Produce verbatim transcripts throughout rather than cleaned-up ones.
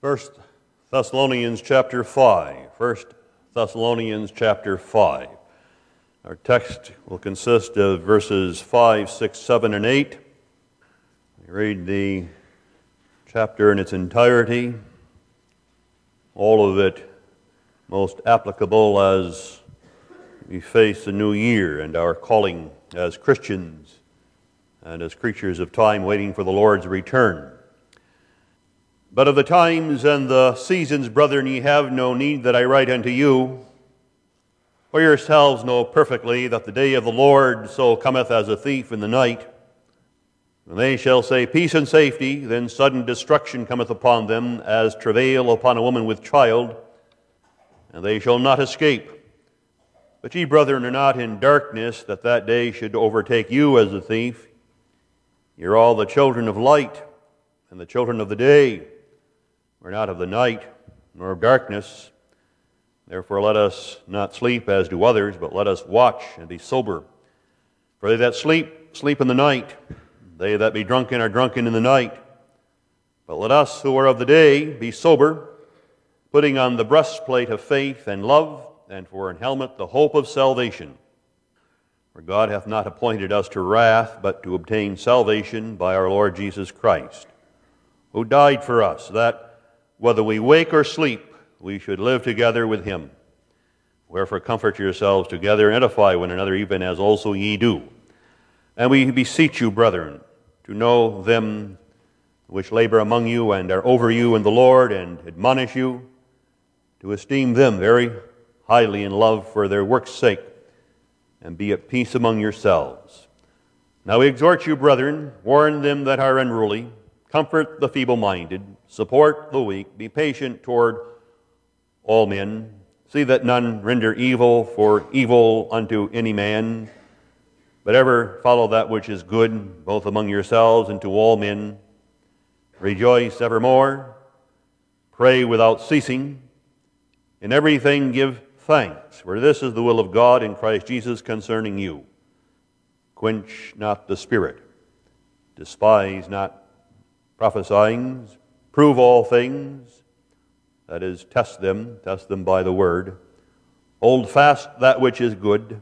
First Thessalonians chapter five. First Thessalonians chapter five. Our text will consist of verses five, six, seven, and eight. We read the chapter in its entirety, all of it most applicable as we face the new year and our calling as Christians and as creatures of time waiting for the Lord's return. But of the times and the seasons, brethren, ye have no need that I write unto you. For yourselves know perfectly that the day of the Lord so cometh as a thief in the night. When they shall say, Peace and safety, then sudden destruction cometh upon them, as travail upon a woman with child, and they shall not escape. But ye, brethren, are not in darkness, that that day should overtake you as a thief. Ye are all the children of light, and the children of the day. We're not of the night, nor of darkness. Therefore let us not sleep as do others, but let us watch and be sober. For they that sleep, sleep in the night. They that be drunken are drunken in the night. But let us who are of the day be sober, putting on the breastplate of faith and love, and for an helmet the hope of salvation. For God hath not appointed us to wrath, but to obtain salvation by our Lord Jesus Christ, who died for us, that whether we wake or sleep, we should live together with him. Wherefore comfort yourselves together, and edify one another, even as also ye do. And we beseech you, brethren, to know them which labor among you and are over you in the Lord, and admonish you, to esteem them very highly in love for their work's sake, and be at peace among yourselves. Now we exhort you, brethren, warn them that are unruly, comfort the feeble-minded, support the weak, be patient toward all men. See that none render evil for evil unto any man, but ever follow that which is good, both among yourselves and to all men. Rejoice evermore, pray without ceasing, in everything give thanks, for this is the will of God in Christ Jesus concerning you. Quench not the spirit, despise not prophesying, prove all things, that is, test them, test them by the word. Hold fast that which is good,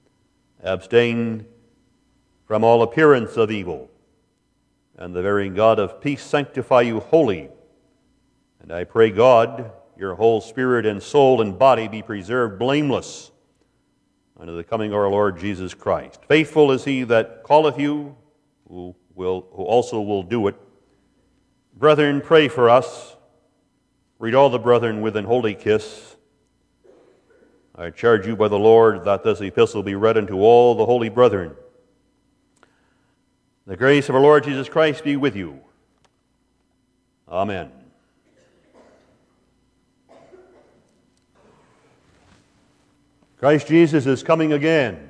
abstain from all appearance of evil, and the very God of peace sanctify you wholly. And I pray God, your whole spirit and soul and body be preserved blameless unto the coming of our Lord Jesus Christ. Faithful is he that calleth you, who will, who also will do it. Brethren, pray for us. Read all the brethren with an holy kiss. I charge you by the Lord that this epistle be read unto all the holy brethren. The grace of our Lord Jesus Christ be with you. Amen. Christ Jesus is coming again.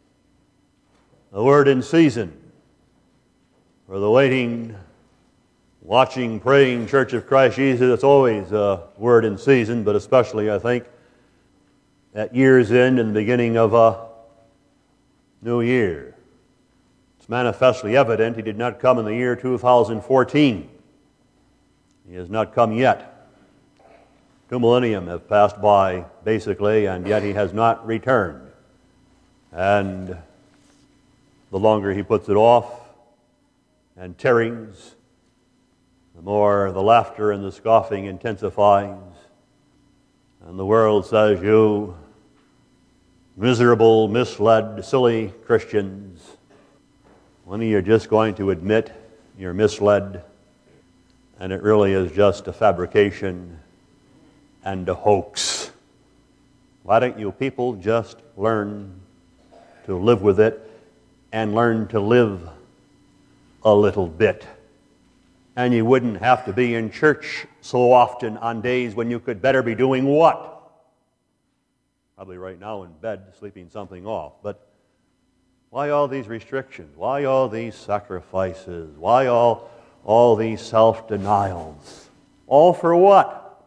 A word in season for the waiting, watching, praying Church of Christ Jesus. It's always a word in season, but especially, I think, at year's end and the beginning of a new year. It's manifestly evident he did not come in the year two thousand fourteen. He has not come yet. Two millennium have passed by, basically, and yet he has not returned. And the longer he puts it off and tarries, the more the laughter and the scoffing intensifies. And the world says, you miserable, misled, silly Christians, when are you just going to admit you're misled and it really is just a fabrication and a hoax? Why don't you people just learn to live with it and learn to live a little bit? And you wouldn't have to be in church so often on days when you could better be doing what? Probably right now in bed, sleeping something off. But why all these restrictions? Why all these sacrifices? Why all, all these self-denials? All for what?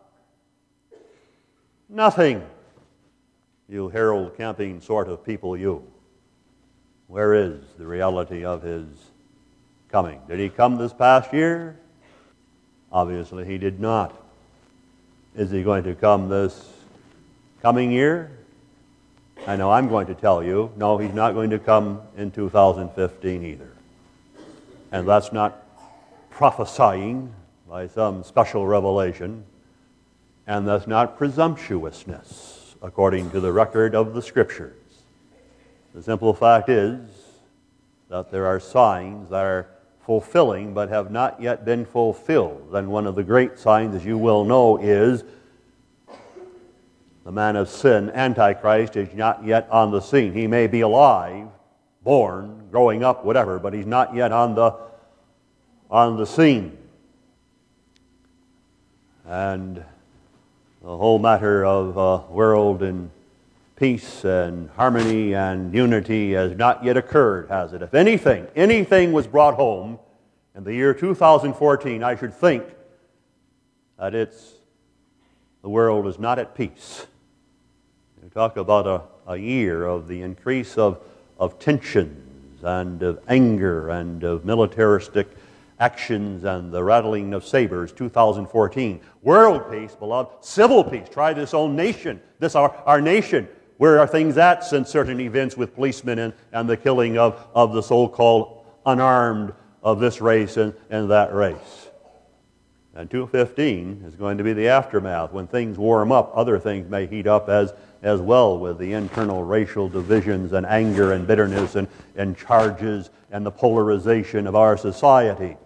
Nothing. You herald camping sort of people, you. Where is the reality of his coming? Did he come this past year? Obviously he did not. Is he going to come this coming year? I know I'm going to tell you, no, he's not going to come in two thousand fifteen either. And that's not prophesying by some special revelation, and that's not presumptuousness according to the record of the Scriptures. The simple fact is that there are signs that are fulfilling but have not yet been fulfilled. And one of the great signs, as you will know, is the man of sin, Antichrist, is not yet on the scene. He may be alive, born, growing up, whatever, but he's not yet on the, on the scene. And the whole matter of uh, world and peace and harmony and unity has not yet occurred, has it? If anything, anything was brought home in the year two thousand fourteen, I should think that it's the world is not at peace. You talk about a, a year of the increase of, of tensions and of anger and of militaristic actions and the rattling of sabers, two thousand fourteen. World peace, beloved. Civil peace. Try this own nation, this our, our nation. Where are things at since certain events with policemen and, and the killing of, of the so-called unarmed of this race and, and that race? And two fifteen is going to be the aftermath. When things warm up, other things may heat up as, as well, with the internal racial divisions and anger and bitterness and, and charges and the polarization of our society.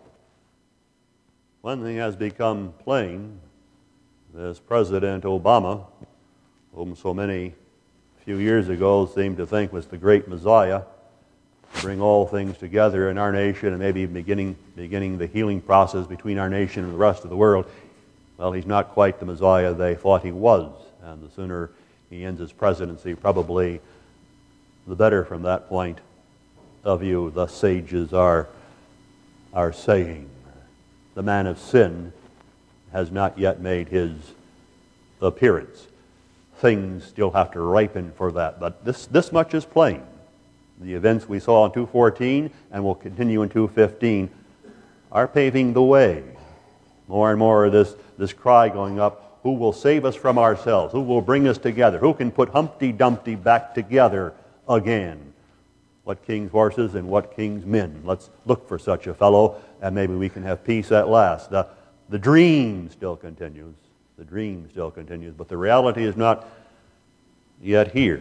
One thing has become plain. This President Obama, whom so many a few years ago seemed to think was the great Messiah, to bring all things together in our nation and maybe beginning, beginning the healing process between our nation and the rest of the world, well, he's not quite the Messiah they thought he was. And the sooner he ends his presidency, probably the better from that point of view. The sages are, are saying. The man of sin has not yet made his appearance. Things still have to ripen for that. But this, this much is plain. The events we saw in two fourteen and will continue in two fifteen are paving the way. More and more of this, this cry going up, who will save us from ourselves? Who will bring us together? Who can put Humpty Dumpty back together again? What king's horses and what king's men? Let's look for such a fellow, and maybe we can have peace at last. The, the dream still continues. The dream still continues, but the reality is not yet here.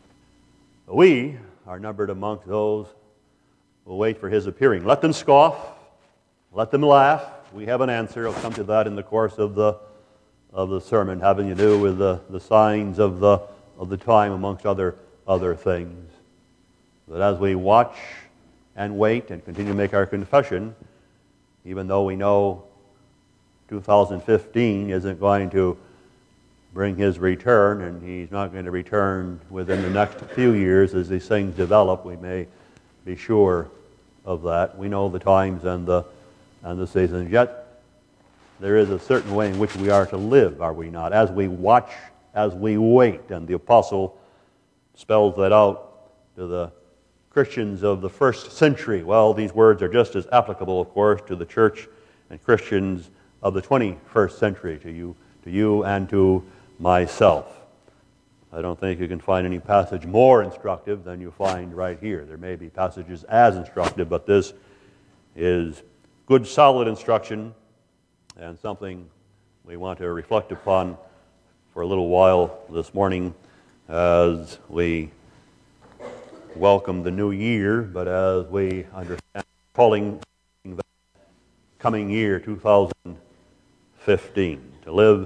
We are numbered amongst those who will wait for his appearing. Let them scoff. Let them laugh. We have an answer. I'll come to that in the course of the of the sermon, having to do with the, the signs of the of the time, amongst other other things. But as we watch and wait and continue to make our confession, even though we know two thousand fifteen isn't going to bring his return, and he's not going to return within the next few years as these things develop, we may be sure of that. We know the times and the and the seasons. Yet there is a certain way in which we are to live, are we not? As we watch, as we wait, and the apostle spells that out to the Christians of the first century. Well, these words are just as applicable, of course, to the church and Christians of the twenty-first century, to you, to you and to myself. I don't think you can find any passage more instructive than you find right here. There may be passages as instructive, but this is good, solid instruction, and something we want to reflect upon for a little while this morning as we welcome the new year, but as we understand calling the coming year, two thousand fifteen, to live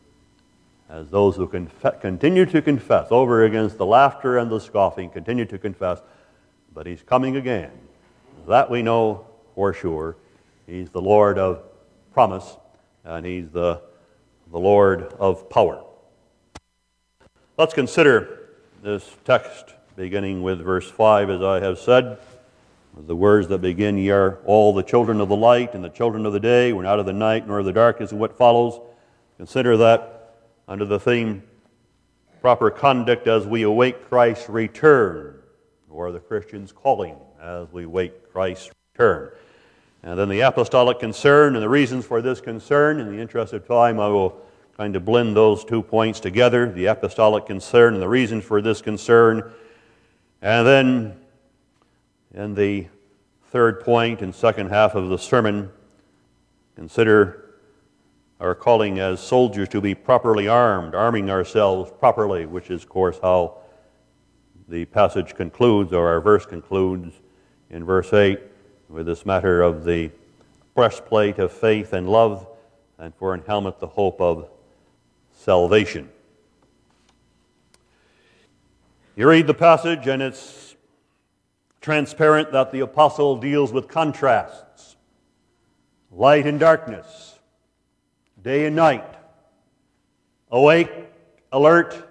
as those who conf- continue to confess over against the laughter and the scoffing, continue to confess, but he's coming again. That we know for sure. He's the Lord of promise, and he's the, the Lord of power. Let's consider this text beginning with verse five, as I have said. The words that begin, "Ye are all the children of the light and the children of the day. We're not of the night nor of the darkness," and what follows. Consider that under the theme, proper conduct as we await Christ's return, or the Christian's calling as we wait Christ's return. And then the apostolic concern and the reasons for this concern. In the interest of time, I will kind of blend those two points together, the apostolic concern and the reason for this concern. And then in the third point and second half of the sermon, consider our calling as soldiers to be properly armed, arming ourselves properly, which is, of course, how the passage concludes, or our verse concludes in verse eight, with this matter of the breastplate of faith and love, and for an helmet the hope of salvation. You read the passage, and it's transparent that the apostle deals with contrasts, light and darkness, day and night, awake, alert,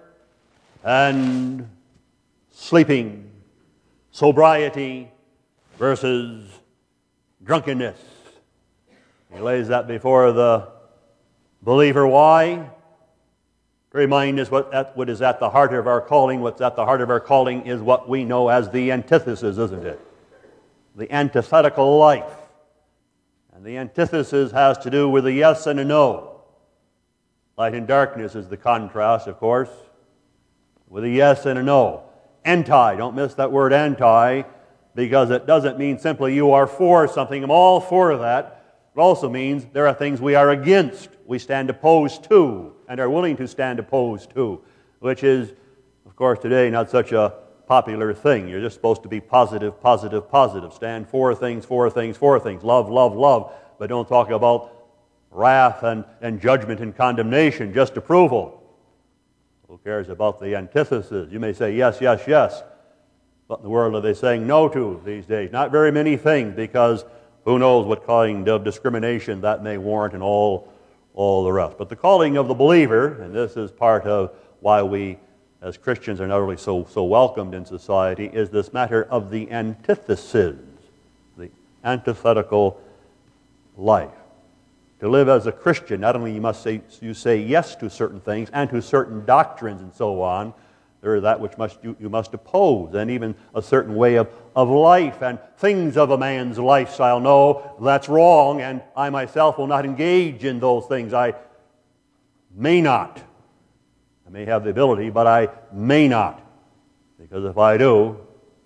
and sleeping, sobriety versus drunkenness. He lays that before the believer. Why? To remind us what, what is at the heart of our calling. What's at the heart of our calling is what we know as the antithesis, isn't it? The antithetical life. And the antithesis has to do with a yes and a no. Light and darkness is the contrast, of course, with a yes and a no. Anti, don't miss that word anti, because it doesn't mean simply you are for something. I'm all for that. It also means there are things we are against, we stand opposed to, and are willing to stand opposed to, which is, of course, today not such a popular thing. You're just supposed to be positive, positive, positive. Stand for things, for things, for things. Love, love, love. But don't talk about wrath and, and judgment and condemnation, just approval. Who cares about the antithesis? You may say yes, yes, yes. What in the world are they saying no to these days? Not very many things, because who knows what kind of discrimination that may warrant and all, all the rest. But the calling of the believer, and this is part of why we as Christians are not really so, so welcomed in society, is this matter of the antithesis, the antithetical life. To live as a Christian, not only you must say you say yes to certain things and to certain doctrines and so on, there is that which must you, you must oppose, and even a certain way of, of life and things of a man's lifestyle. No, that's wrong, and I myself will not engage in those things. I may not. I may have the ability, but I may not. Because if I do,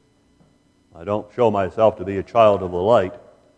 I don't show myself to be a child of the light,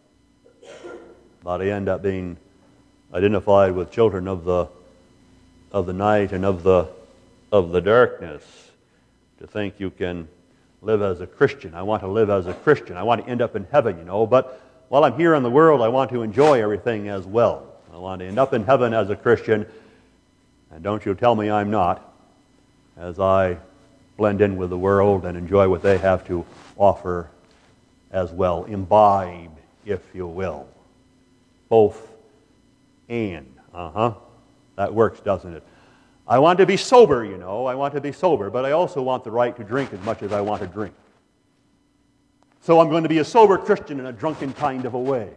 but I end up being identified with children of the of the night and of the of the darkness. To think you can live as a Christian. I want to live as a Christian. I want to end up in heaven, you know, but while I'm here in the world, I want to enjoy everything as well. I want to end up in heaven as a Christian, and don't you tell me I'm not, as I blend in with the world and enjoy what they have to offer as well. Imbibe, if you will. Both and. Uh-huh. That works, doesn't it? I want to be sober, you know. I want to be sober, but I also want the right to drink as much as I want to drink. So I'm going to be a sober Christian in a drunken kind of a way.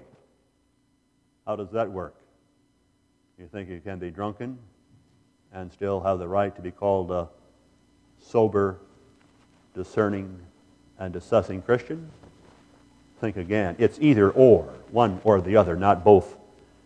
How does that work? You think you can be drunken and still have the right to be called a sober, discerning, and assessing Christian? Think again. It's either or, one or the other, not both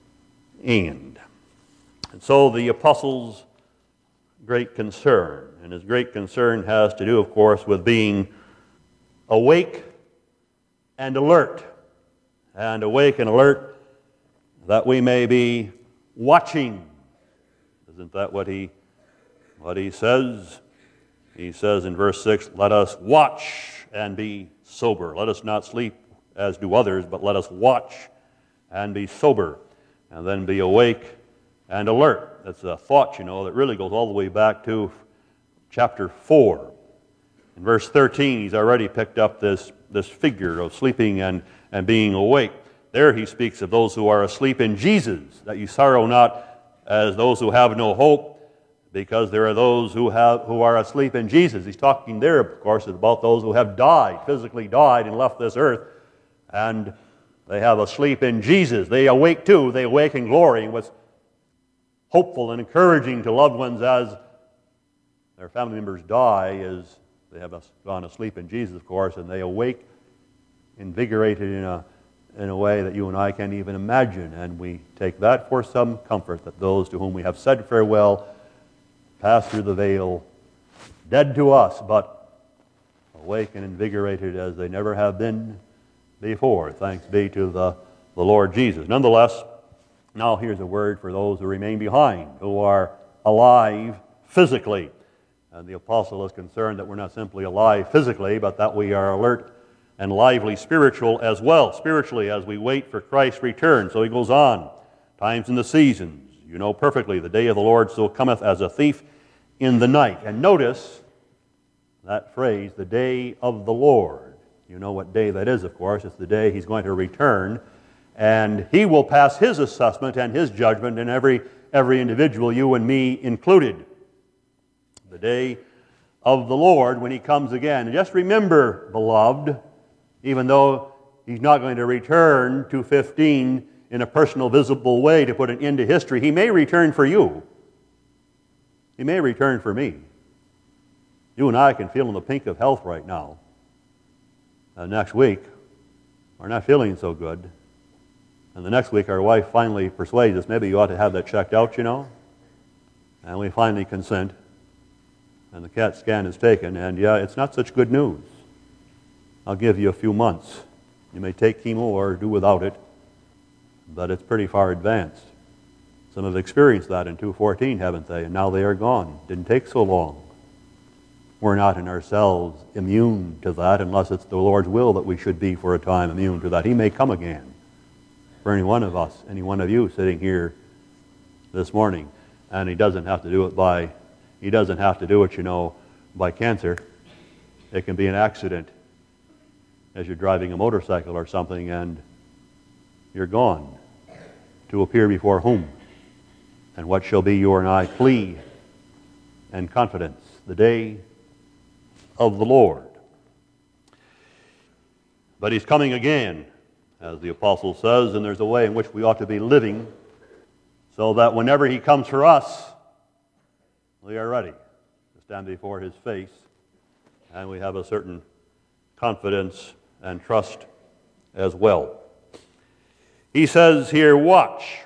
and. And so the apostles' great concern, and his great concern has to do, of course, with being awake and alert. And awake and alert that we may be watching. Isn't that what he, what he says? He says in verse six, let us watch and be sober. Let us not sleep as do others, but let us watch and be sober, and then be awake and alert. That's a thought, you know, that really goes all the way back to chapter four. In verse thirteen, he's already picked up this, this figure of sleeping and, and being awake. There he speaks of those who are asleep in Jesus, that you sorrow not as those who have no hope, because there are those who have who are asleep in Jesus. He's talking there, of course, about those who have died, physically died and left this earth, and they have a sleep in Jesus. They awake too. They awake in glory. And what's hopeful and encouraging to loved ones as their family members die is they have gone asleep in Jesus, of course, and they awake invigorated in a in a way that you and I can't even imagine. And we take that for some comfort, that those to whom we have said farewell pass through the veil, dead to us, but awake and invigorated as they never have been before. Thanks be to the, the Lord Jesus. Nonetheless, now here's a word for those who remain behind, who are alive physically. And the apostle is concerned that we're not simply alive physically, but that we are alert and lively spiritual as well, spiritually, as we wait for Christ's return. So he goes on, times and the seasons, you know perfectly, the day of the Lord so cometh as a thief in the night. And notice that phrase, the day of the Lord. You know what day that is, of course. It's the day he's going to return, and he will pass his assessment and his judgment in every, every individual, you and me included. The day of the Lord when he comes again. And just remember, beloved, even though he's not going to return to fifteen in a personal, visible way to put an end to history, he may return for you. He may return for me. You and I can feel in the pink of health right now. Uh, next week, we're not feeling so good. And the next week, our wife finally persuades us, maybe you ought to have that checked out, you know. And we finally consent. And the CAT scan is taken, and yeah, it's not such good news. I'll give you a few months. You may take chemo or do without it, but it's pretty far advanced. Some have experienced that in two fourteen, haven't they? And now they are gone. Didn't take so long. We're not in ourselves immune to that unless it's the Lord's will that we should be for a time immune to that. He may come again for any one of us, any one of you sitting here this morning. And he doesn't have to do it by, he doesn't have to do it, you know, by cancer. It can be an accident as you're driving a motorcycle or something and you're gone. To appear before whom? And what shall be your and I plea and confidence? The day of the Lord. But he's coming again, as the apostle says, and there's a way in which we ought to be living so that whenever he comes for us, we are ready to stand before his face, and we have a certain confidence and trust as well. He says here, watch.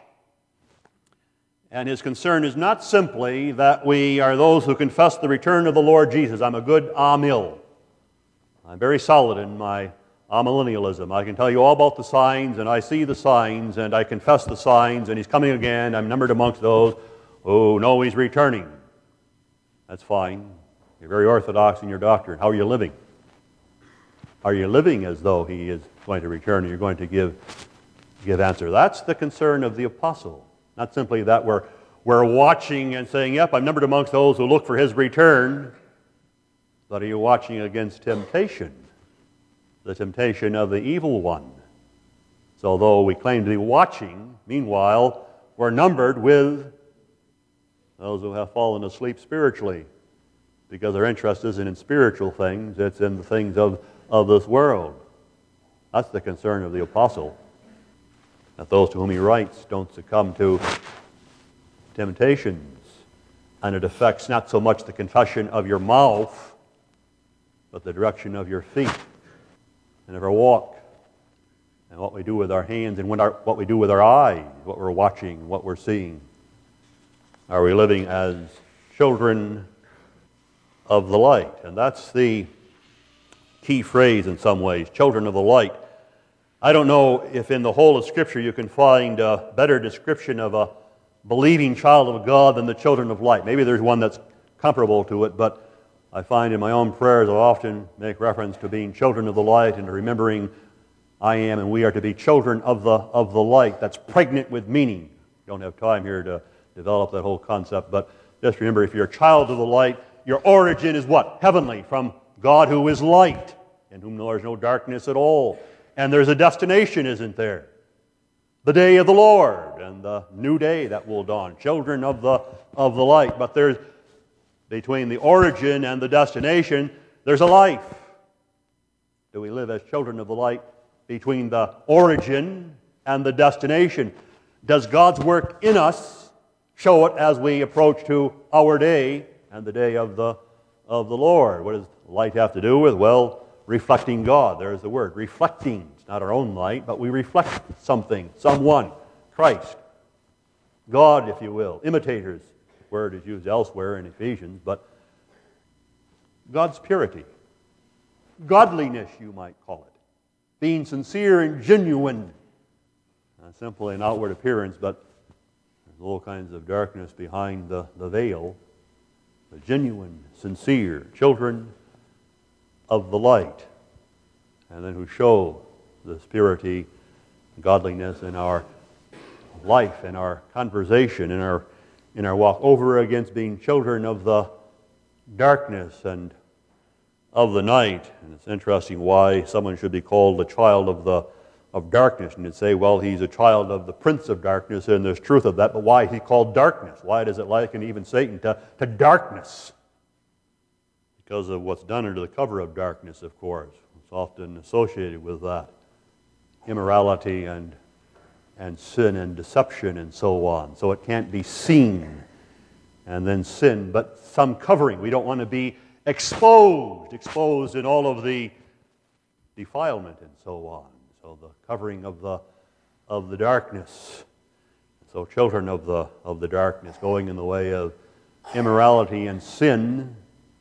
And his concern is not simply that we are those who confess the return of the Lord Jesus. I'm a good amil. I'm very solid in my amillennialism. I can tell you all about the signs, and I see the signs, and I confess the signs, and he's coming again. I'm numbered amongst those who know he's returning. That's fine. You're very orthodox in your doctrine. How are you living? Are you living as though he is going to return and you're going to give, give answer? That's the concern of the apostle. Not simply that we're, we're watching and saying, yep, I'm numbered amongst those who look for his return, but are you watching against temptation? The temptation of the evil one. So though we claim to be watching, meanwhile, we're numbered with those who have fallen asleep spiritually, because their interest isn't in spiritual things, it's in the things of, of this world. That's the concern of the apostle, that those to whom he writes don't succumb to temptations, and it affects not so much the confession of your mouth, but the direction of your feet, and of our walk, and what we do with our hands, and what, our, what we do with our eyes, what we're watching, what we're seeing. Are we living as children of the light? And that's the key phrase in some ways, children of the light. I don't know if in the whole of Scripture you can find a better description of a believing child of God than the children of light. Maybe there's one that's comparable to it, but I find in my own prayers I often make reference to being children of the light and to remembering I am and we are to be children of the, of the light. That's pregnant with meaning. Don't have time here to develop that whole concept, but just remember, if you're a child of the light, your origin is what? Heavenly, from God who is light, in whom there is no darkness at all. And there's a destination, isn't there? The day of the Lord and the new day that will dawn. Children of the, of the light. But there's, between the origin and the destination, there's a life. Do we live as children of the light between the origin and the destination? Does God's work in us show it as we approach to our day and the day of the, of the Lord? What does light have to do with? Well, reflecting God. There's the word, reflecting, It's not our own light, but we reflect something, someone, Christ, God, if you will, imitators. The word is used elsewhere in Ephesians, but God's purity, godliness, you might call it, being sincere and genuine, not simply an outward appearance, but there's all kinds of darkness behind the, the veil. The genuine, sincere children of the light, and then who show this purity, godliness in our life, in our conversation, in our in our walk, over against being children of the darkness and of the night. And it's interesting why someone should be called a child of the of darkness, and you'd say, well, he's a child of the prince of darkness, and there's truth of that, but why is he called darkness? Why does it liken even Satan to, to darkness? Because of what's done under the cover of darkness, of course. It's often associated with that. Immorality and, and sin and deception and so on. So it can't be seen and then sin, but some covering. We don't want to be exposed, exposed in all of the defilement and so on. So the covering of the of the darkness. So children of the of the darkness, going in the way of immorality and sin,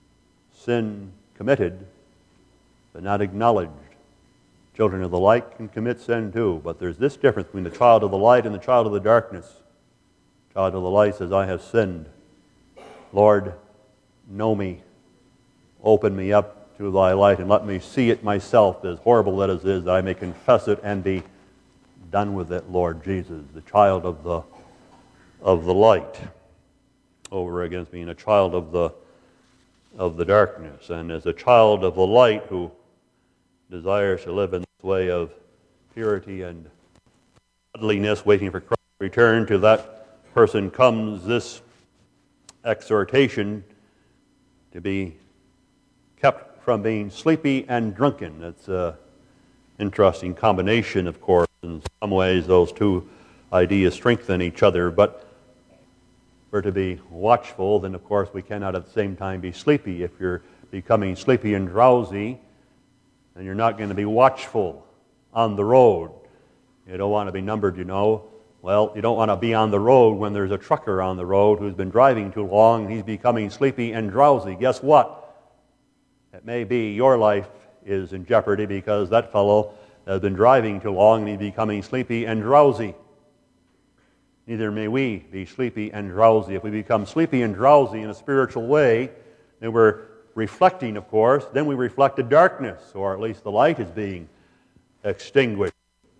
sin committed, but not acknowledged. Children of the light can commit sin too, but there's this difference between the child of the light and the child of the darkness. The child of the light says, I have sinned. Lord, know me. Open me up to thy light and let me see it myself, as horrible that it is, that I may confess it and be done with it, Lord Jesus. The child of the of the light, over against being a child of the of the darkness. And as a child of the light who desires to live in this way of purity and godliness, waiting for Christ's return, to that person comes this exhortation to be kept from being sleepy and drunken. It's an interesting combination, of course. In some ways, those two ideas strengthen each other, but if we're to be watchful, then of course we cannot at the same time be sleepy. If you're becoming sleepy and drowsy, then you're not going to be watchful on the road. You don't want to be numbered, you know. Well, you don't want to be on the road when there's a trucker on the road who's been driving too long and he's becoming sleepy and drowsy. Guess what? It may be your life is in jeopardy because that fellow has been driving too long and he's becoming sleepy and drowsy. Neither may we be sleepy and drowsy. If we become sleepy and drowsy in a spiritual way, then we're reflecting, of course, then we reflect the darkness, or at least the light is being extinguished.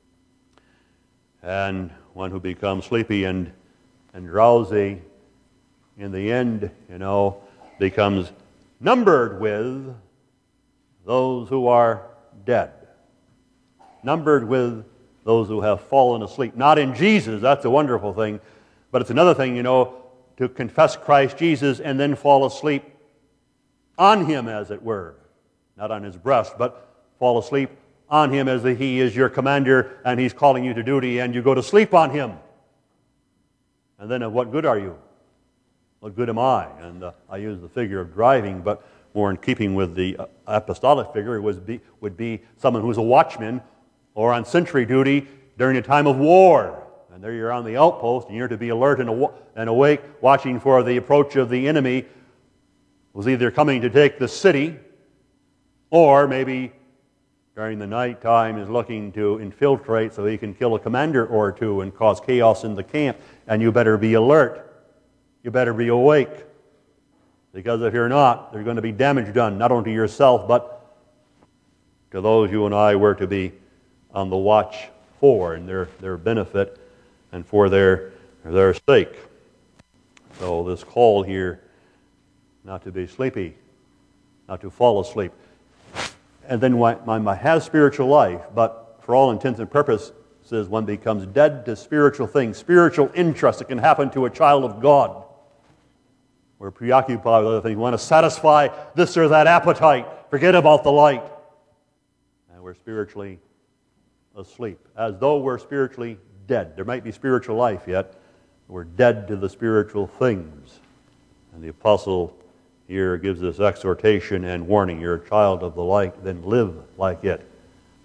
And one who becomes sleepy and, and drowsy, in the end, you know, becomes numbered with those who are dead. Numbered with those who have fallen asleep. Not in Jesus, that's a wonderful thing. But it's another thing, you know, to confess Christ Jesus and then fall asleep on Him, as it were. Not on His breast, but fall asleep on Him as He is your commander and He's calling you to duty and you go to sleep on Him. And then of what good are you? What good am I? And uh, I use the figure of driving, but more in keeping with the uh, apostolic figure, it was be, would be someone who's a watchman or on sentry duty during a time of war. And there you're on the outpost, and you're to be alert and, aw- and awake, watching for the approach of the enemy, who's either coming to take the city, or maybe during the night time is looking to infiltrate so he can kill a commander or two and cause chaos in the camp. And you better be alert. You better be awake. Because if you're not, there's going to be damage done, not only to yourself, but to those you and I were to be on the watch for, and their, their benefit and for their, their sake. So this call here, not to be sleepy, not to fall asleep. And then one, one has spiritual life, but for all intents and purposes, one becomes dead to spiritual things, spiritual interest that can happen to a child of God. We're preoccupied with other things. We want to satisfy this or that appetite. Forget about the light. And we're spiritually asleep, as though we're spiritually dead. There might be spiritual life yet. We're dead to the spiritual things. And the apostle here gives this exhortation and warning. You're a child of the light, then live like it.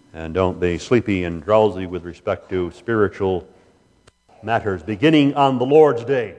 And don't be sleepy and drowsy with respect to spiritual matters, beginning on the Lord's Day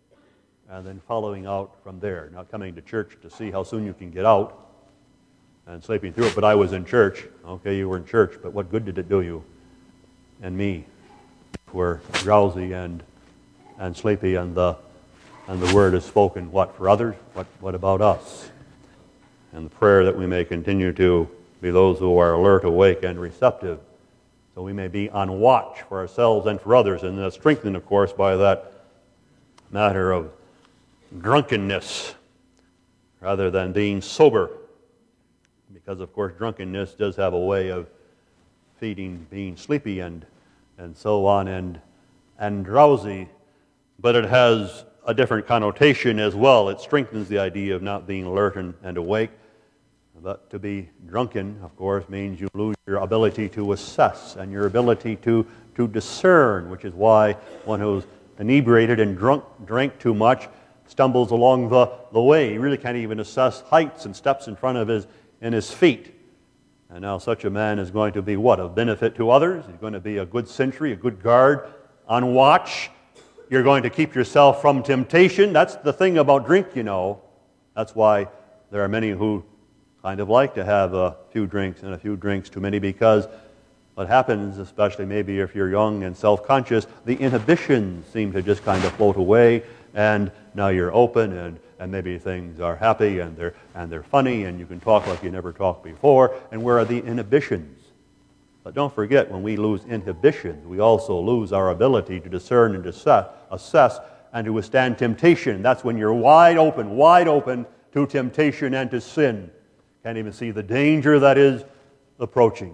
and then following out from there. Not coming to church to see how soon you can get out and sleeping through it. But I was in church. Okay, you were in church, but what good did it do you and me? We're drowsy and and sleepy, and the and the word is spoken. What for others? What what about us? And the prayer that we may continue to be those who are alert, awake, and receptive, so we may be on watch for ourselves and for others, and that's strengthened, of course, by that matter of drunkenness rather than being sober, because, of course, drunkenness does have a way of feeding being sleepy and and so on and and drowsy, but it has a different connotation as well. It strengthens the idea of not being alert and, and awake. But to be drunken, of course, means you lose your ability to assess and your ability to, to discern, which is why one who's inebriated and drunk, drank too much stumbles along the, the way. He really can't even assess heights and steps in front of his, in his feet. And now such a man is going to be what? Of benefit to others. He's going to be a good sentry, a good guard, on watch. You're going to keep yourself from temptation. That's the thing about drink, you know. That's why there are many who kind of like to have a few drinks and a few drinks too many, because what happens, especially maybe if you're young and self-conscious, the inhibitions seem to just kind of float away, and now you're open, and, and maybe things are happy and they're and they're funny, and you can talk like you never talked before. And where are the inhibitions? But don't forget, when we lose inhibitions, we also lose our ability to discern and assess, assess and to withstand temptation. That's when you're wide open, wide open to temptation and to sin. Can't even see the danger that is approaching.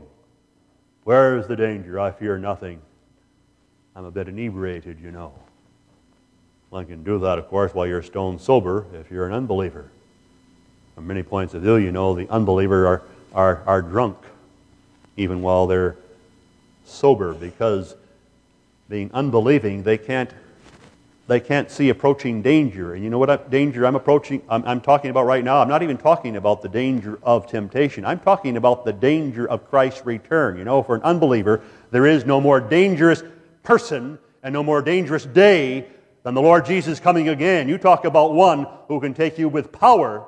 Where is the danger? I fear nothing. I'm a bit inebriated, you know. One can do that, of course, while you're stone sober if you're an unbeliever. From many points of view, you know, the unbeliever are, are, are drunk even while they're sober, because being unbelieving, they can't They can't see approaching danger. And you know what danger I'm approaching? I'm, I'm talking about right now. I'm not even talking about the danger of temptation. I'm talking about the danger of Christ's return. You know, for an unbeliever, there is no more dangerous person and no more dangerous day than the Lord Jesus coming again. You talk about one who can take you with power,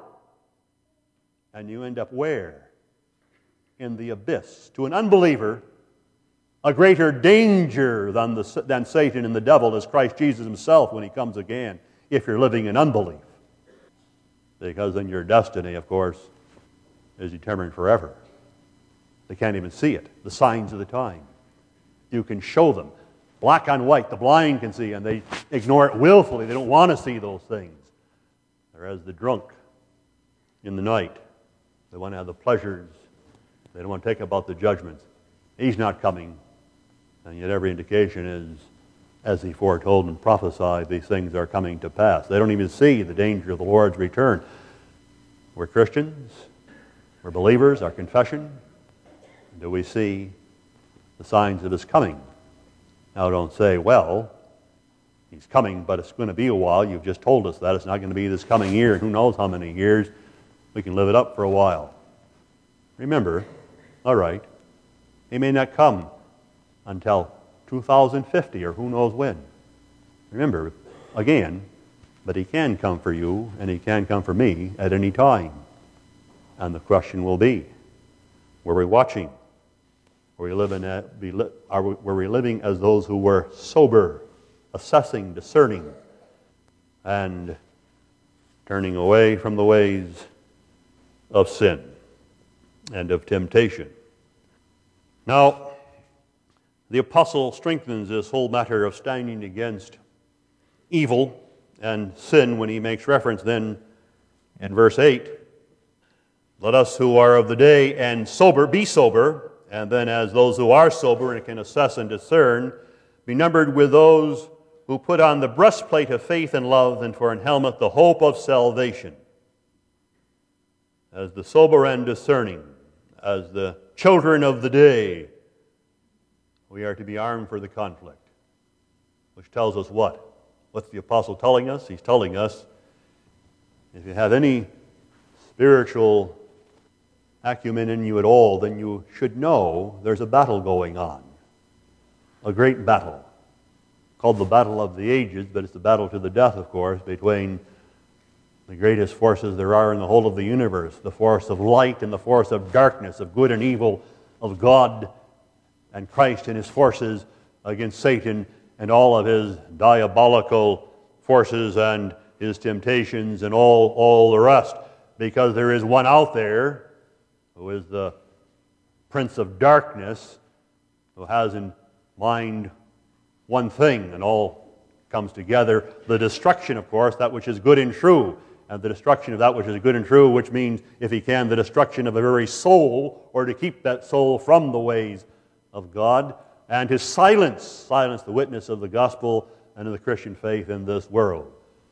and you end up where? In the abyss. To an unbeliever, a greater danger than, the, than Satan and the devil is Christ Jesus himself when he comes again, if you're living in unbelief. Because then your destiny, of course, is determined forever. They can't even see it, the signs of the time. You can show them, black on white, the blind can see, and they ignore it willfully. They don't want to see those things. Whereas the drunk in the night, they want to have the pleasures. They don't want to take about the judgments. He's not coming. And yet every indication is, as he foretold and prophesied, these things are coming to pass. They don't even see the danger of the Lord's return. We're Christians. We're believers. Our confession. Do we see the signs of his coming? Now don't say, well, he's coming, but it's going to be a while. You've just told us that. It's not going to be this coming year, and who knows how many years. We can live it up for a while. Remember, all right, he may not come until two thousand fifty or who knows when. Remember, again, but he can come for you and he can come for me at any time. And the question will be, were we watching? Were we living, at, are we, were we living as those who were sober, assessing, discerning, and turning away from the ways of sin and of temptation? Now, the apostle strengthens this whole matter of standing against evil and sin when he makes reference then in verse eight. Let us who are of the day and sober be sober, and then as those who are sober and can assess and discern, be numbered with those who put on the breastplate of faith and love, and for an helmet the hope of salvation. As the sober and discerning, as the children of the day, we are to be armed for the conflict. Which tells us what? What's the apostle telling us? He's telling us, if you have any spiritual acumen in you at all, then you should know there's a battle going on. A great battle. Called the Battle of the Ages, but it's the battle to the death, of course, between the greatest forces there are in the whole of the universe, the force of light and the force of darkness, of good and evil, of God and Christ and His forces against Satan and all of his diabolical forces and his temptations and all, all the rest. Because there is one out there who is the Prince of Darkness, who has in mind one thing, and all comes together. The destruction, of course, that which is good and true, and the destruction of that which is good and true, which means, if he can, the destruction of a very soul, or to keep that soul from the ways of God, and to silence, silence the witness of the gospel and of the Christian faith in this world.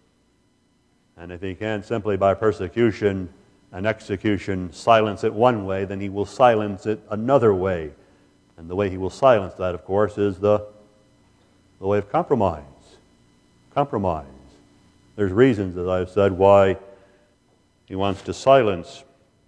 And if he can, simply by persecution and execution, silence it one way, then he will silence it another way. And the way he will silence that, of course, is the, the way of compromise. Compromise. There's reasons, as I've said, why he wants to silence.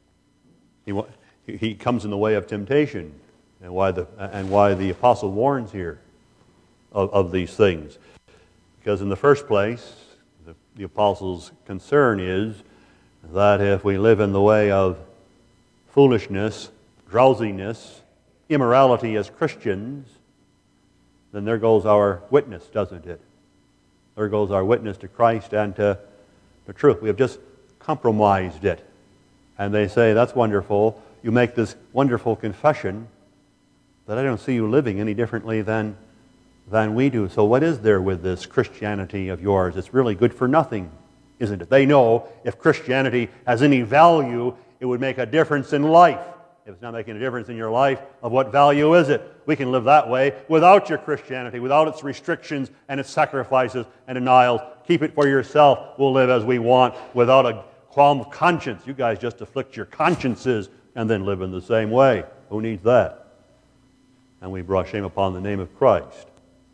He, wa- he comes in the way of temptation, and why the, and why the apostle warns here of, of these things. Because in the first place, the, the apostle's concern is that if we live in the way of foolishness, drowsiness, immorality as Christians, then there goes our witness, doesn't it? There goes our witness to Christ and to the truth. We have just compromised it. And they say, that's wonderful. You make this wonderful confession, but I don't see you living any differently than, than we do. So what is there with this Christianity of yours? It's really good for nothing, isn't it? They know if Christianity has any value, it would make a difference in life. If it's not making a difference in your life, of what value is it? We can live that way without your Christianity, without its restrictions and its sacrifices and denials. Keep it for yourself. We'll live as we want without a qualm of conscience. You guys just afflict your consciences and then live in the same way. Who needs that? And we brought shame upon the name of Christ.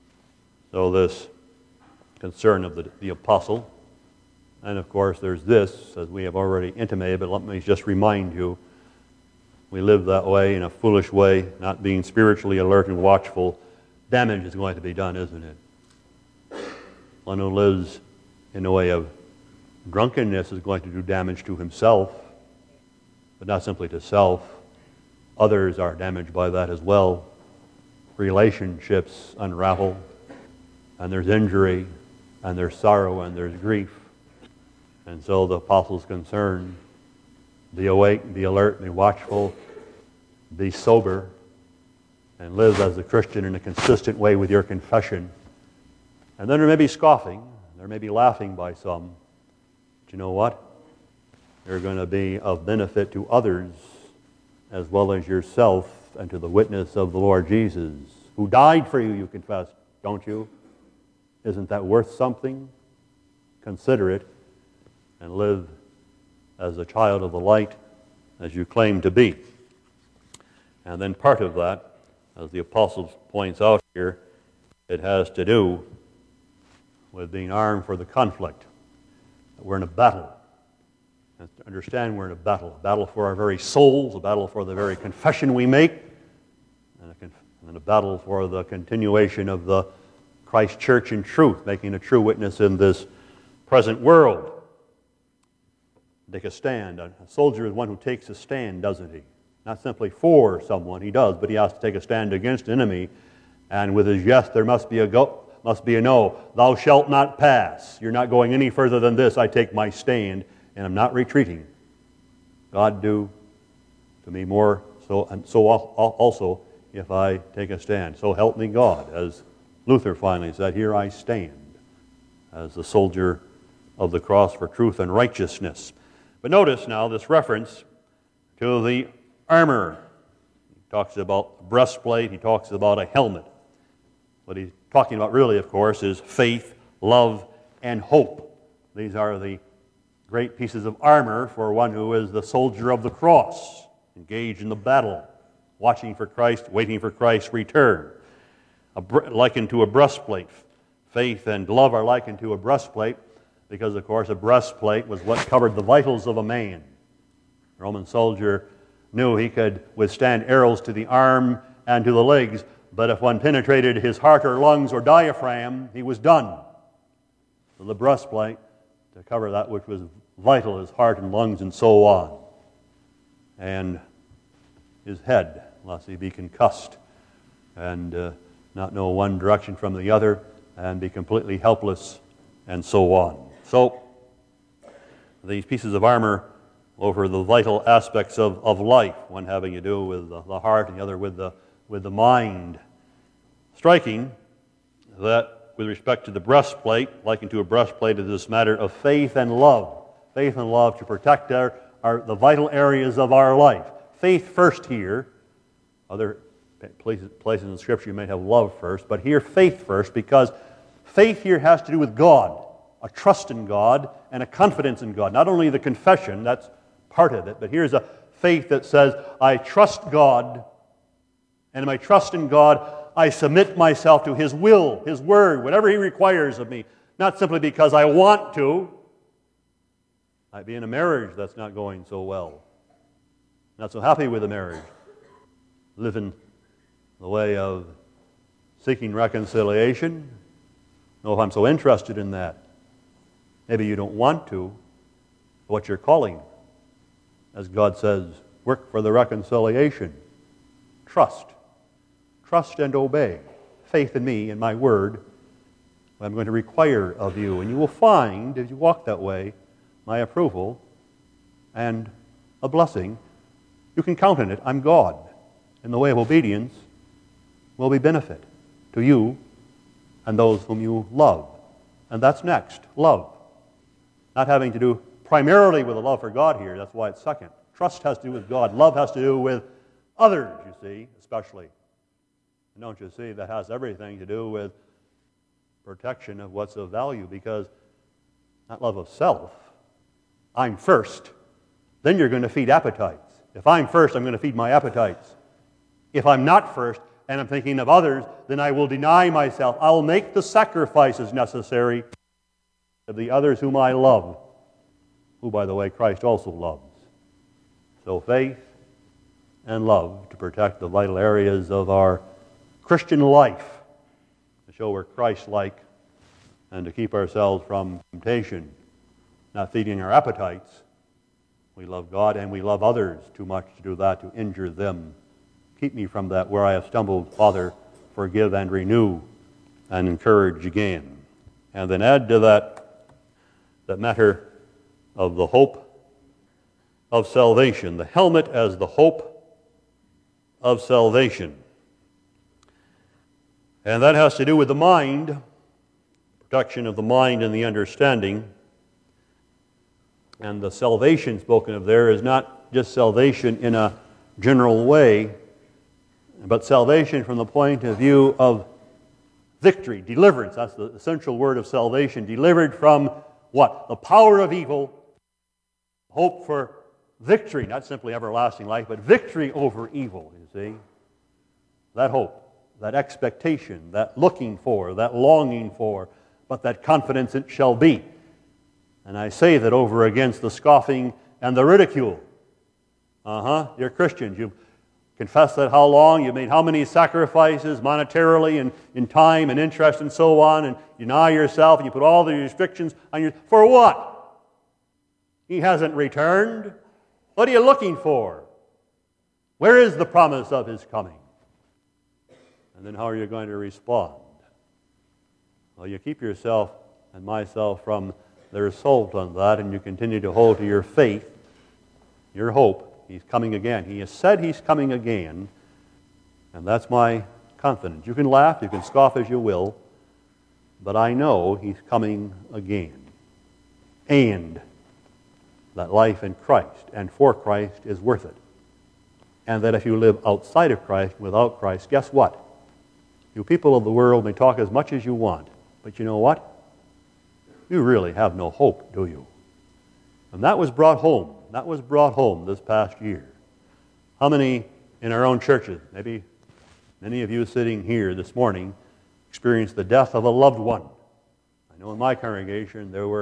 So this concern of the, the apostle. And of course there's this, as we have already intimated, but let me just remind you, we live that way, in a foolish way, not being spiritually alert and watchful. Damage is going to be done, isn't it? One who lives in a way of drunkenness is going to do damage to himself, but not simply to self. Others are damaged by that as well. Relationships unravel, and there's injury, and there's sorrow, and there's grief. And so the apostle's concerned. Be awake, be alert, be watchful, be sober, and live as a Christian in a consistent way with your confession. And then there may be scoffing, there may be laughing by some. But you know what? They're going to be of benefit to others as well as yourself and to the witness of the Lord Jesus, who died for you, you confess, don't you? Isn't that worth something? Consider it and live as a child of the light, as you claim to be. And then part of that, as the apostle points out here, it has to do with being armed for the conflict. We're in a battle. And to understand we're in a battle, a battle for our very souls, a battle for the very confession we make, and a, conf- and a battle for the continuation of the Christ Church in truth, making a true witness in this present world. Take a stand. A soldier is one who takes a stand, doesn't he? Not simply for someone, he does, but he has to take a stand against an enemy. And with his yes, there must be a go, must be a no. Thou shalt not pass. You're not going any further than this. I take my stand, and I'm not retreating. God do to me more so, and so also if I take a stand. So help me God, as Luther finally said, here I stand as the soldier of the cross for truth and righteousness. But notice now this reference to the armor. He talks about a breastplate, he talks about a helmet. What he's talking about really, of course, is faith, love, and hope. These are the great pieces of armor for one who is the soldier of the cross, engaged in the battle, watching for Christ, waiting for Christ's return. A, likened to a breastplate. Faith and love are likened to a breastplate, because, of course, a breastplate was what covered the vitals of a man. A Roman soldier knew he could withstand arrows to the arm and to the legs, but if one penetrated his heart or lungs or diaphragm, he was done. So the breastplate to cover that which was vital, his heart and lungs and so on. And his head, lest he be concussed and uh, not know one direction from the other and be completely helpless and so on. So these pieces of armor over the vital aspects of, of life, one having to do with the, the heart and the other with the, with the mind. Striking that with respect to the breastplate, likened to a breastplate, is this matter of faith and love. Faith and love to protect our, our, the vital areas of our life. Faith first here. Other places, places in Scripture you may have love first, but here faith first, because faith here has to do with God, a trust in God and a confidence in God. Not only the confession, that's part of it, but here's a faith that says, I trust God, and in my trust in God, I submit myself to His will, His word, whatever He requires of me, not simply because I want to. I'd be in a marriage that's not going so well, not so happy with the marriage, living the way of seeking reconciliation. No, if I'm so interested in that. Maybe you don't want to, what you're calling. As God says, work for the reconciliation. Trust. Trust and obey. Faith in me and my word, what I'm going to require of you. And you will find, as you walk that way, my approval and a blessing. You can count on it. I'm God. In the way of obedience will be benefit to you and those whom you love. And that's next, love. Not having to do primarily with a love for God here, that's why it's second. Trust has to do with God. Love has to do with others, you see, especially. And don't you see, that has everything to do with protection of what's of value, because not love of self. I'm first. Then you're going to feed appetites. If I'm first, I'm going to feed my appetites. If I'm not first, and I'm thinking of others, then I will deny myself. I'll make the sacrifices necessary of the others whom I love, who, by the way, Christ also loves. So faith and love to protect the vital areas of our Christian life, to show we're Christ-like, and to keep ourselves from temptation, not feeding our appetites. We love God and we love others too much to do that, to injure them. Keep me from that. Where I have stumbled, Father, forgive and renew and encourage again. And then add to that that matter of the hope of salvation. The helmet as the hope of salvation. And that has to do with the mind, protection of the mind and the understanding. And the salvation spoken of there is not just salvation in a general way, but salvation from the point of view of victory, deliverance. That's the essential word of salvation. Delivered from what? The power of evil. Hope for victory, not simply everlasting life, but victory over evil, you see. That hope, that expectation, that looking for, that longing for, but that confidence it shall be. And I say that over against the scoffing and the ridicule. Uh-huh, you're Christians. You've confessed that how long, you've made how many sacrifices monetarily and in time and interest and so on, and you deny yourself and you put all the restrictions on your... For what? He hasn't returned. What are you looking for? Where is the promise of His coming? And then how are you going to respond? Well, you keep yourself and myself from their assault on that, and you continue to hold to your faith, your hope. He's coming again. He has said He's coming again, and that's my confidence. You can laugh, you can scoff as you will, but I know He's coming again. And that life in Christ and for Christ is worth it. And that if you live outside of Christ, without Christ, guess what? You people of the world may talk as much as you want, but you know what? You really have no hope, do you? And that was brought home. That was brought home this past year. How many in our own churches, maybe many of you sitting here this morning, experienced the death of a loved one? I know in my congregation there were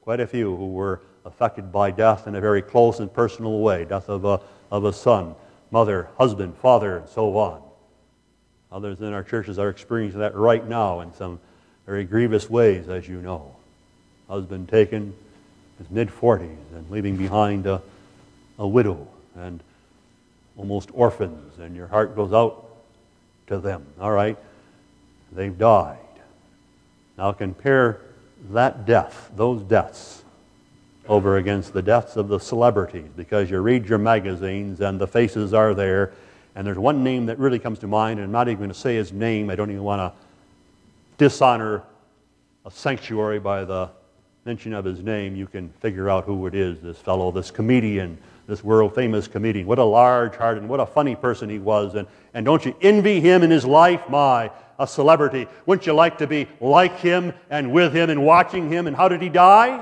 quite a few who were affected by death in a very close and personal way, death of a, of a son, mother, husband, father, and so on. Others in our churches are experiencing that right now in some very grievous ways, as you know. Husband taken his mid-forties and leaving behind a, a widow and almost orphans, and your heart goes out to them. All right, they've died. Now compare that death, those deaths, over against the deaths of the celebrities, because you read your magazines and the faces are there, and there's one name that really comes to mind, and I'm not even going to say his name. I don't even want to dishonor a sanctuary by the mention of his name. You can figure out who it is, this fellow, this comedian, this world-famous comedian. What a large heart and what a funny person he was. And, and don't you envy him in his life? My, a celebrity. Wouldn't you like to be like him and with him and watching him? And how did he die?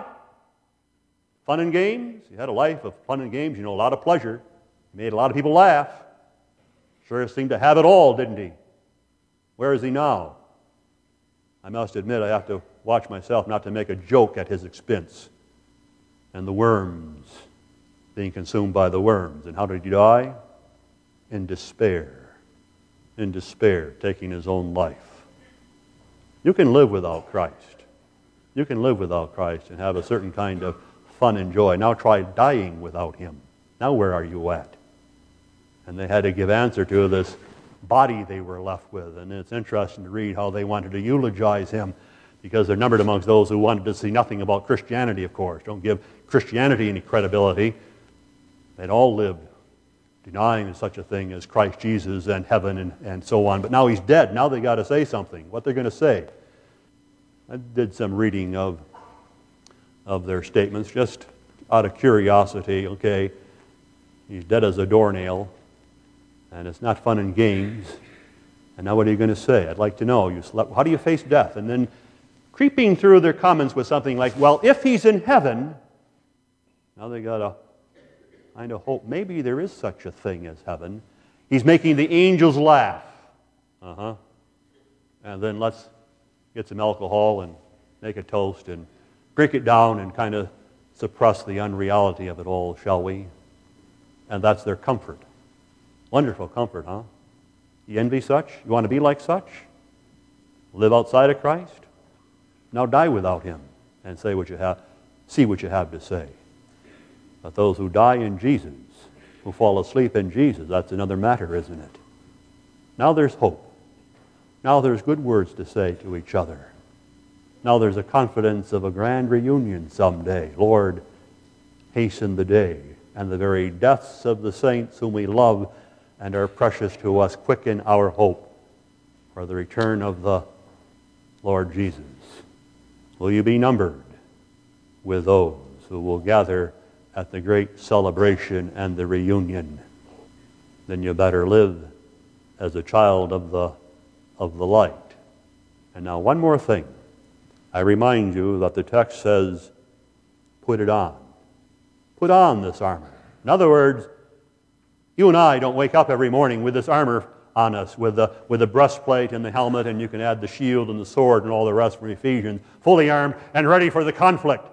Fun and games. He had a life of fun and games. You know, a lot of pleasure. He made a lot of people laugh. Sure seemed to have it all, didn't he? Where is he now? I must admit I have to watch myself not to make a joke at his expense. And the worms, being consumed by the worms. And how did he die? In despair. In despair, taking his own life. You can live without Christ. You can live without Christ and have a certain kind of fun and joy. Now try dying without Him. Now where are you at? And they had to give answer to this body they were left with. And it's interesting to read how they wanted to eulogize him, because they're numbered amongst those who wanted to see nothing about Christianity, of course. Don't give Christianity any credibility. They'd all lived denying such a thing as Christ Jesus and heaven and, and so on. But now he's dead. Now they got to say something. What they're going to say. I did some reading of, of their statements just out of curiosity. Okay, he's dead as a doornail, and it's not fun and games. And now what are you going to say? I'd like to know. You slept. How do you face death? And then creeping through their comments with something like, well, if he's in heaven, now they got to kind of hope maybe there is such a thing as heaven. He's making the angels laugh. Uh-huh. And then let's get some alcohol and make a toast and drink it down and kind of suppress the unreality of it all, shall we? And that's their comfort. Wonderful comfort, huh? You envy such? You want to be like such? Live outside of Christ? Now die without Him and say what you have, see what you have to say. But those who die in Jesus, who fall asleep in Jesus, that's another matter, isn't it? Now there's hope. Now there's good words to say to each other. Now there's a confidence of a grand reunion someday. Lord, hasten the day, and the very deaths of the saints whom we love and are precious to us quicken our hope for the return of the Lord Jesus. Will you be numbered with those who will gather at the great celebration and the reunion? Then you better live as a child of the, of the light. And now one more thing. I remind you that the text says, put it on. Put on this armor. In other words, you and I don't wake up every morning with this armor on us, with the, with the breastplate and the helmet, and you can add the shield and the sword and all the rest from Ephesians, fully armed and ready for the conflict.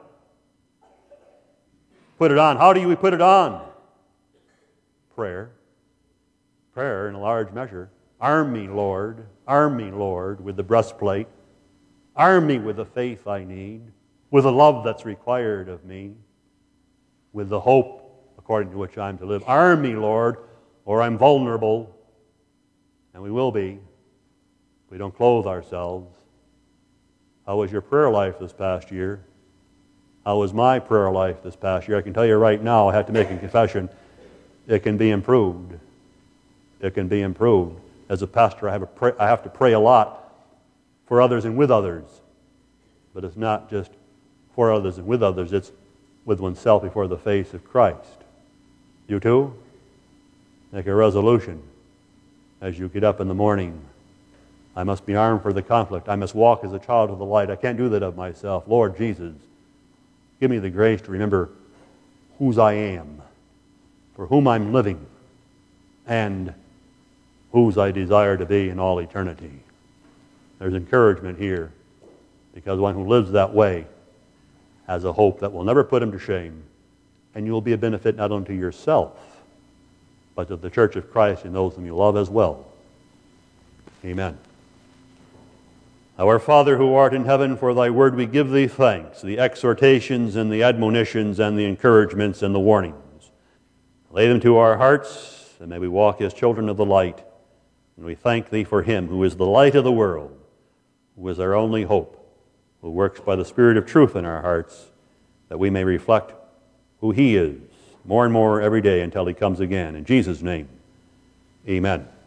Put it on. How do we put it on? Prayer. Prayer in a large measure. Arm me, Lord. Arm me, Lord, with the breastplate. Arm me with the faith I need, with the love that's required of me, with the hope according to which I'm to live. Arm me, Lord, or I'm vulnerable, and we will be if we don't clothe ourselves. How was your prayer life this past year? How was my prayer life this past year? I can tell you right now, I have to make a confession, it can be improved. It can be improved. As a pastor, I have, a pray, I have to pray a lot for others and with others. But it's not just for others and with others, it's with oneself before the face of Christ. You too? Make a resolution as you get up in the morning. I must be armed for the conflict. I must walk as a child of the light. I can't do that of myself. Lord Jesus, give me the grace to remember whose I am, for whom I'm living, and whose I desire to be in all eternity. There's encouragement here, because one who lives that way has a hope that will never put him to shame, and you will be a benefit not only to yourself, but to the church of Christ and those whom you love as well. Amen. Our Father who art in heaven, for thy word we give thee thanks, the exhortations and the admonitions and the encouragements and the warnings. Lay them to our hearts, and may we walk as children of the light. And we thank thee for him who is the light of the world, who is our only hope, who works by the Spirit of truth in our hearts, that we may reflect who he is more and more every day until he comes again. In Jesus' name, amen.